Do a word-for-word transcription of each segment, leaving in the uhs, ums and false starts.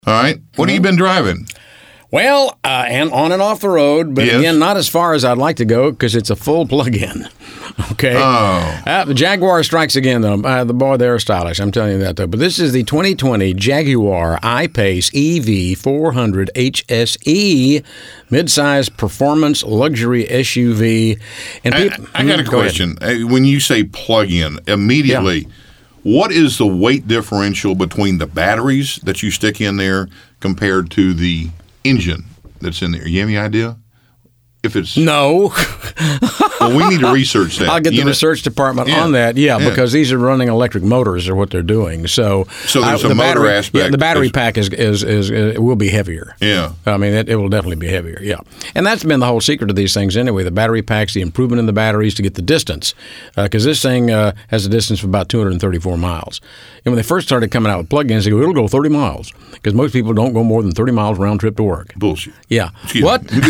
All right. What have you been driving? Well, uh, and on and off the road, but Yes. again, not as far as I'd like to go because it's a full plug-in. Okay. Oh. Uh, the Jaguar strikes again, though. Uh, the boy, they're stylish. I'm telling you that, though. But this is the twenty twenty Jaguar I-Pace E V four hundred H S E, midsize performance luxury S U V. And I, peop- I got a Mm, go ahead. question. Uh, When you say plug-in, immediately, what is the weight differential between the batteries that you stick in there compared to the engine that's in there? You have any idea? If it's No. well, we need to research that. I'll get the You know- research department Yeah. on that. Yeah, Yeah. because these are running electric motors, are what they're doing. So, So there's I- a the motor battery, aspect. Yeah, the battery Is- pack is, is is is it will be heavier. Yeah. I mean, it, it will definitely be heavier. Yeah, and that's been the whole secret of these things anyway. The battery packs, the improvement in the batteries to get the distance, because this thing uh, has a distance of about two hundred thirty-four miles. And when they first started coming out with plug-ins, they go, it'll go thirty miles, because most people don't go more than thirty miles round trip to work. Bullshit. Yeah. Excuse what? me.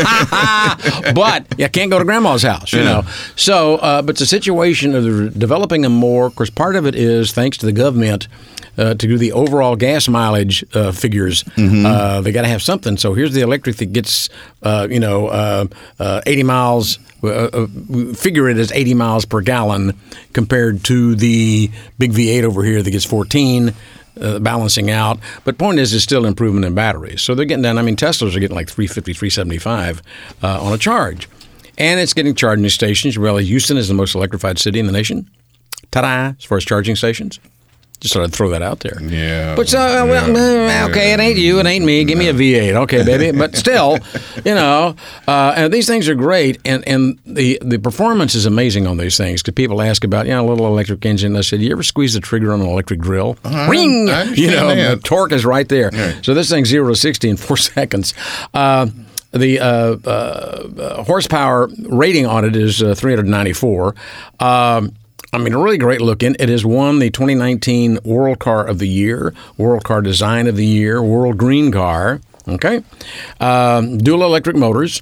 But you can't go to grandma's house, you Yeah. know. So, uh, but it's a situation of the- developing them more. Of course, part of it is thanks to the government uh, to do the overall gas mileage uh, figures. Mm-hmm. Uh, they got to have something. So here's the electric that gets, uh, you know, uh, uh, eighty miles. Uh, uh, figure it as eighty miles per gallon compared to the big V eight over here that gets fourteen. Uh, balancing out. But point is, it's still improvement in batteries. So they're getting down. I mean, Teslas are getting like three fifty, three seventy-five uh, on a charge. And it's getting charging stations. Well, Houston is the most electrified city in the nation. Ta-da! As far as charging stations. Just thought I'd throw that out there. Yeah. But so, uh, well, yeah, uh, okay, it ain't you, it ain't me. Give me a V eight, okay, baby. But still, you know, uh, and these things are great, and, and the, the performance is amazing on these things. Because people ask about, you know, a little electric engine. I said, you ever squeeze the trigger on an electric drill? Uh, Ring! I understand You know, that. the torque is right there. Right. So this thing's zero to sixty in four seconds. Uh, the uh, uh, uh, horsepower rating on it is uh, three hundred ninety-four. Um, I mean, a really great looking. It has won the twenty nineteen World Car of the Year, World Car Design of the Year, World Green Car. Okay, um, dual electric motors,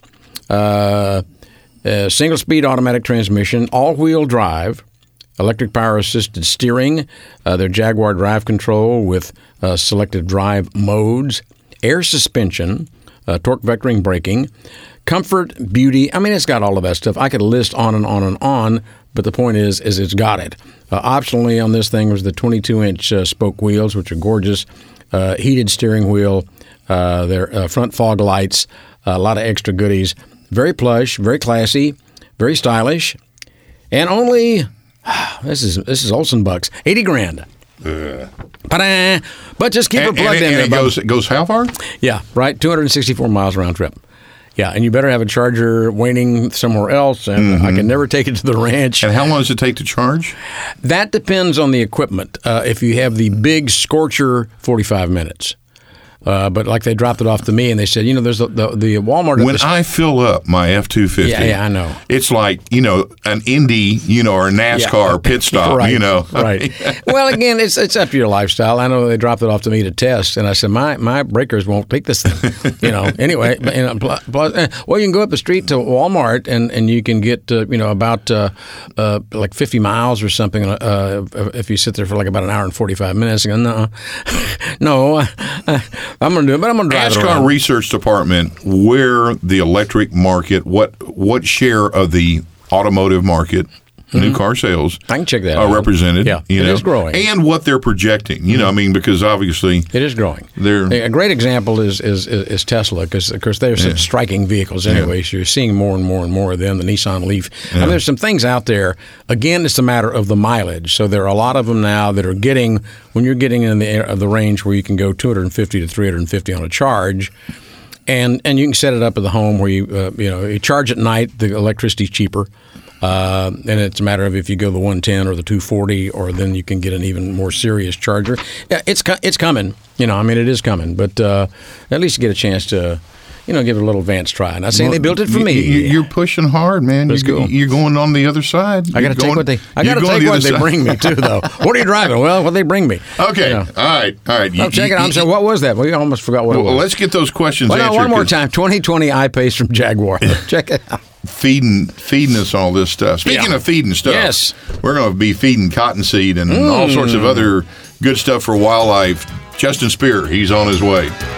uh, uh, single speed automatic transmission, all wheel drive, electric power assisted steering, uh, their Jaguar drive control with uh, selected drive modes, air suspension, uh, torque vectoring braking, comfort, beauty. I mean, it's got all of that stuff. I could list on and on and on. But the point is, is it's got it. Uh, optionally on this thing was the twenty-two inch uh, spoke wheels, which are gorgeous. Uh, heated steering wheel, uh, their uh, front fog lights, uh, a lot of extra goodies. Very plush, very classy, very stylish, and only this is this is Olsen bucks, eighty grand. Uh, Ta-da! But just keep and, it plugged and, in and there. it bub. goes, it goes how far? Yeah, right. two hundred sixty-four miles round trip. Yeah, and you better have a charger waiting somewhere else, and Mm-hmm. I can never take it to the ranch. And how long does it take to charge? That depends on the equipment. Uh, if you have the big Scorcher, forty-five minutes. Uh, but like they dropped it off to me, and they said, you know, there's the, the, the Walmart. at When the, I fill up my F two fifty, Yeah, yeah, I know. It's like, you know, an Indy, you know, or a NASCAR Yeah. pit stop, right, you know. right. Well, again, it's it's up to your lifestyle. I know they dropped it off to me to test, and I said my my breakers won't take this thing. You know. Anyway, but, you know, pl- plus, eh, well, you can go up the street to Walmart, and, and you can get uh, you know about uh, uh, like fifty miles or something. Uh, if you sit there for like about an hour and forty-five minutes, and go, no, no, uh, I'm going to do it, but I'm going to drive Ask it our around. research department where the electric market, what what share of the automotive market, new car sales, I can check that are out. represented. Yeah, you it know, is growing. and what they're projecting. You know, I mean, because obviously It is growing. They're- a great example is is, is, is Tesla, because of course they're such striking vehicles anyway. So you're seeing more and more and more of them. The Nissan Leaf. I mean, there's some things out there. Again, it's a matter of the mileage. So there are a lot of them now that are getting when you're getting in the air of the range where you can go two hundred fifty to three hundred fifty on a charge. And and you can set it up at the home where you uh, you know you charge at night. The electricity's cheaper. Uh, and it's a matter of if you go the one ten or the two forty, or then you can get an even more serious charger. Yeah, it's co- it's coming. You know, I mean, it is coming. But uh, at least you get a chance to, you know, give it a little advanced try. Not saying they built it for you, me. You, you're pushing hard, man. That's you're, cool. you're going on the other side. I got to You're take going- what they. I got to you're going take the what other they side. bring me too, though. What are you driving? Well, what they bring me. Okay. You know. All right. All right. Oh, check it out. I'm saying, what was that? We almost forgot what it Well, was. let's get those questions Well, no, answered. one more 'cause time. twenty twenty I-Pace from Jaguar. Check it out. Feeding, feeding us all this stuff. Speaking Yeah. of feeding stuff, Yes. we're going to be feeding cottonseed and all sorts of other good stuff for wildlife Cheston Spear, he's on his way.